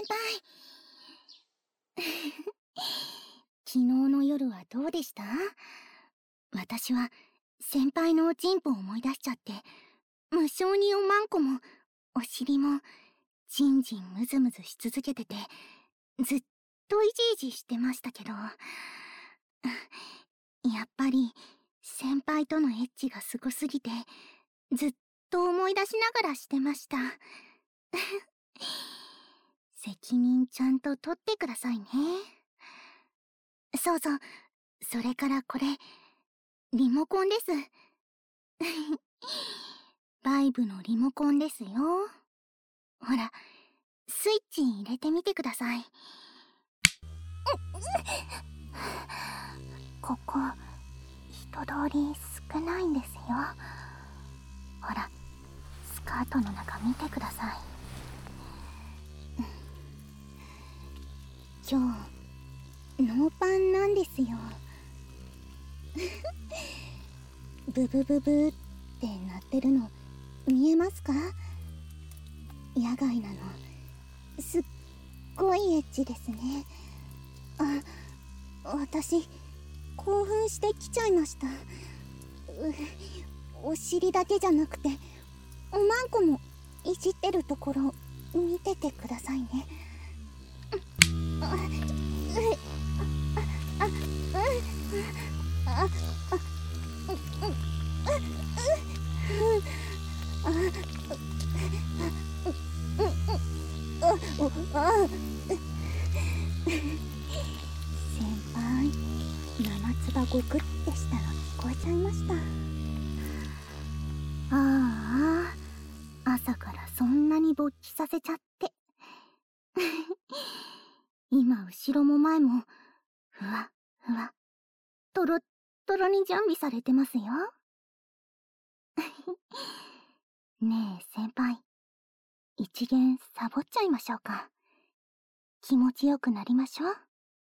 昨日の夜はどうでした？私は先輩のおちんぽを思い出しちゃって、無性におまんこもお尻もじんじんムズムズし続けてて、ずっといじいじしてましたけど、やっぱり先輩とのエッチがすごすぎて、ずっと思い出しながらしてました。責任ちゃんと取ってくださいね。そうそう、それからこれ、リモコンです。バイブのリモコンですよ。ほら、スイッチ入れてみてください。ここ、人通り少ないんですよ。ほら、スカートの中見てください。今日、ノーパンなんですよ。ブブブブって鳴ってるの見えますか？野外なの。すっごいエッチですね。私、興奮してきちゃいました。お尻だけじゃなくて、おまんこもいじってるところ見ててくださいね。先輩、生唾ゴクってしたの聞こえちゃいました。ああ、朝からそんなに勃起させちゃって。今後ろも前もふわふわトロットロに準備されてますよ。ねえ先輩、一元サボっちゃいましょうか。気持ちよくなりましょう。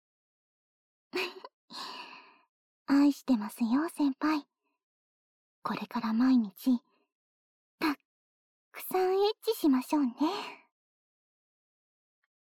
愛してますよ先輩。これから毎日たっくさんエッチしましょうね。